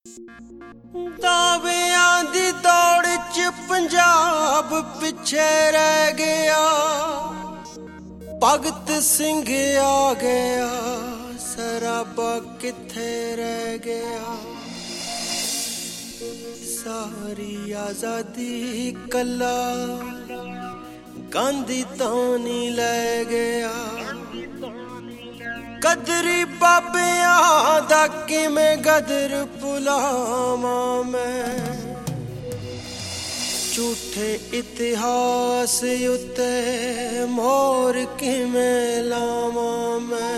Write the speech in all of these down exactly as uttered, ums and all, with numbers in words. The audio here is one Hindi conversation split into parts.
दावियां दी दौड़ च पंजाब पिछे रह गया, भगत सिंह आ गया, सराबा किथे रह गया। सारी आजादी कला गांधी तानी ले गया। गदरी बाबियां दा किवें गदर भुलावां मैं, झूठे इतिहास उत्ते मोहर किवें लावां मैं।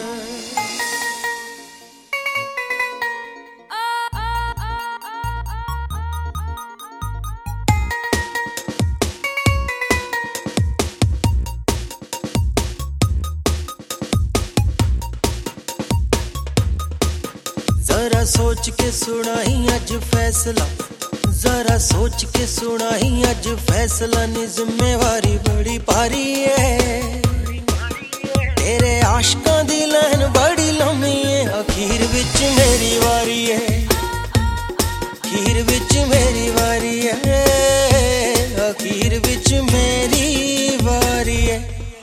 जरा सोच के सुनाई अज फैसला, जरा सोच के सुनाई अज फैसला नी जिम्मेवारी बड़ी भारी है। तेरे आशकां दी लाइन बड़ी लम्मी है, अखीर विच मेरी वारी है, अखीर विच मेरी वारी है, अखीर विच मेरी वारी है।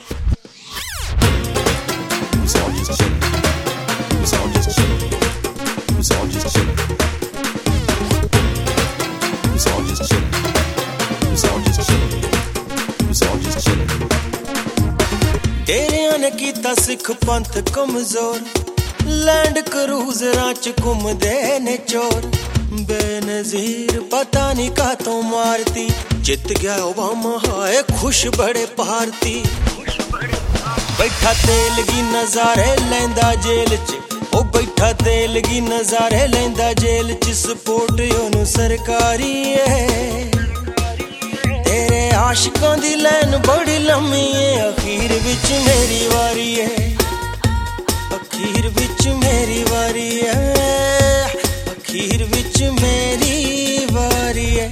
तेरियां ने कीता सिख पंथ कमजोर, लैंड क्रूजरां च घुमदे ने चोर। बेनजीर पता नहीं कातों मारती, जित गया ओबामा हाय खुश बड़े भारती। बैठा तेल गी नजारे लैंदा जेल च, ओ बैठा तेल गी नजारे लैंदा जेल च। सपोर्ट ओनू सरकारी है, तेरे आशिकां दी लाइन बड़ी लम्मी है, अखीर विच मेरी वारी है, अखीर विच मेरी वारी है, अखीर विच मेरी वारी है।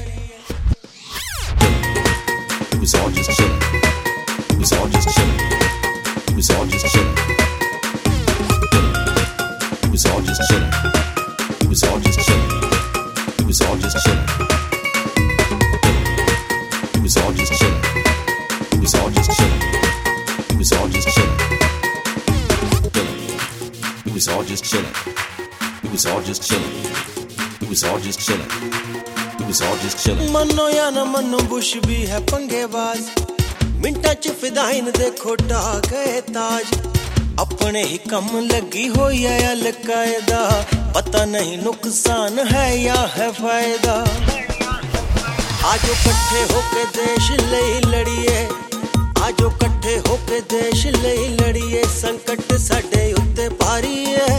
It was all just chillin'. It was all just chillin'. It was all just chillin'. It was all just chillin'. It was all just chillin'. It was all just chillin'. It was all just chillin'. It was all just chillin'. It was all just chillin'. It was all just chillin'. It was all just chillin'. It was all just chillin'. It was all just chillin'. मनो या न मनो बुश भी है पंगेबाज, मिंटा च फिदाइन देखो ढा गए ताज। अपने ही कम लगी होई है अलकायदा, पता नहीं नुकसान है या है फायदा। आजो कट्ठे होके देश लई लड़िए, आजो कट्ठे होके देश लई लड़िए। संकट साडे उत्ते भारी है,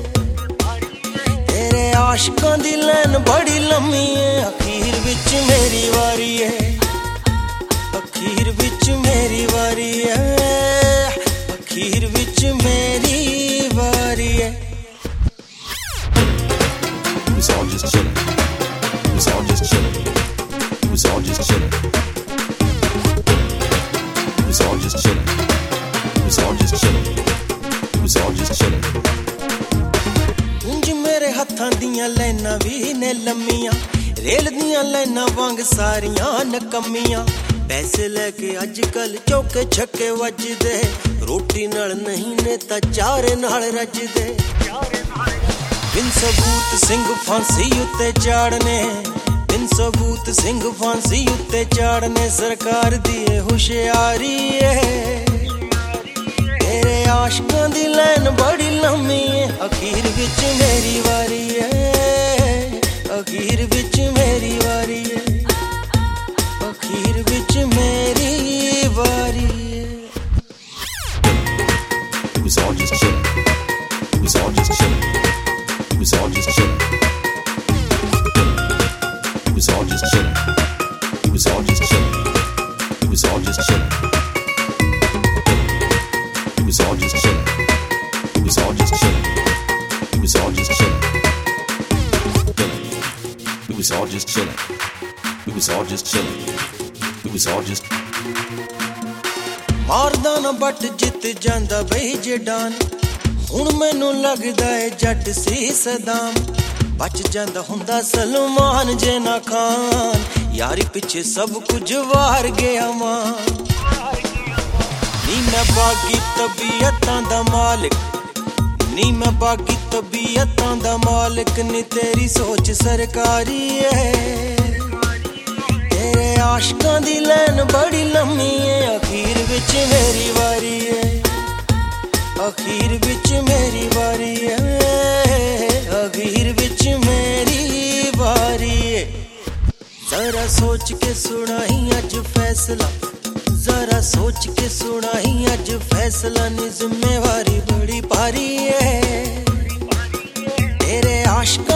तेरे आशिकां दी लाइन बड़ी लम्मी है, अखीर विच मेरी वारी है, अखीर विच मेरी वारी है, अखीर विच मेरी वारी है। It was all just chillin'. It was all just chillin'. It was all just chillin'. It was all just chillin'. It was all just chillin'. It was all just chillin'. ਉਂਝ ਮੇਰੇ ਹੱਥਾਂ ਦੀਆਂ ਲਾਈਨਾਂ ਵੀ ਨੇ ਲੰਮੀਆਂ, ਰੇਲ ਦੀਆਂ ਲਾਈਨਾਂ ਵਾਂਗ ਸਾਰੀਆਂ ਨਕਮੀਆਂ। ਪੈਸੇ ਲੈ ਕੇ ਅੱਜ ਕੱਲ ਚੌਕੇ ਛੱਕੇ ਵੱਜਦੇ, ਰੋਟੀ ਨਾਲ ਨਹੀਂ ਨੇ ਤਾਂ ਚਾਰੇ ਨਾਲ ਰੱਜਦੇ। ਬਿਨ ਸਬੂਤ ਸਿੰਘ ਫਾਂਸੀ ਉੱਤੇ ਚਾੜਨੇ, ਬਿਨ ਸਬੂਤ ਸਿੰਘ ਫਾਂਸੀ ਉੱਤੇ ਚਾੜਨੇ। ਸਰਕਾਰ ਦੀ ਇਹ ਹੁਸ਼ਿਆਰੀ ਏ, तेरे आशिकां दी लाइन बड़ी लम्मी है, अखीर विच मेरी वारी है, अखीर विच मेरी वारी है, अखीर विच मेरी वारी है। It was all just chillin'. It was all just chillin'. It was all just chillin'. It was all just chillin'. It was all just chillin'. It was all just chillin'. It was all just chillin'. It was all just chillin'. It was all just chillin'. It was all just chillin'. It was all just chillin'. It was all just. मारदा ना बट जित जांदा बई जे डान, हुण मैनू लगदा है जट सी सदाम। ਬਚ ਜਾਂਦਾ ਹੁੰਦਾ ਸਲਮਾਨ ਜੇ ਨਾ ਖਾਨ ਯਾਰੀ ਪਿੱਛੇ ਸਭ ਕੁਝ ਵਾਰ ਗਿਆ ਮਾਂ ਨੀ ਮੈਂ ਬਾਗੀ ਤਬੀਅਤਾਂ ਦਾ ਮਾਲਿਕ ਨੀ ਮੈਂ ਬਾਗੀ ਤਬੀਅਤਾਂ ਦਾ ਮਾਲਿਕ ਨੀ ਤੇਰੀ ਸੋਚ ਸਰਕਾਰੀ ਏ ਤੇਰੇ ਆਸ਼ਕਾਂ ਦੀ ਲਾਈਨ ਬੜੀ ਲੰਮੀ ਏ ਅਖੀਰ ਵਿੱਚ ਮੇਰੀ ਵਾਰੀ ਏ ਅਖੀਰ ਵਿੱਚ ਮੇਰੀ ਵਾਰੀ ਏ ਅਖੀਰ ਵਿੱਚ ਮੇਰੀ ਵਾਰੀ ਏ ਜ਼ਰਾ ਸੋਚ ਕੇ ਸੁਣਾਈ ਅੱਜ ਫੈਸਲਾ ਜ਼ਰਾ ਸੋਚ ਕੇ ਸੁਣਾਈ ਅੱਜ ਫੈਸਲਾ ਨੀ ਜ਼ਿੰਮੇਵਾਰੀ ਬੜੀ ਭਾਰੀ ਏ ਤੇਰੇ ਆਸ਼ਕ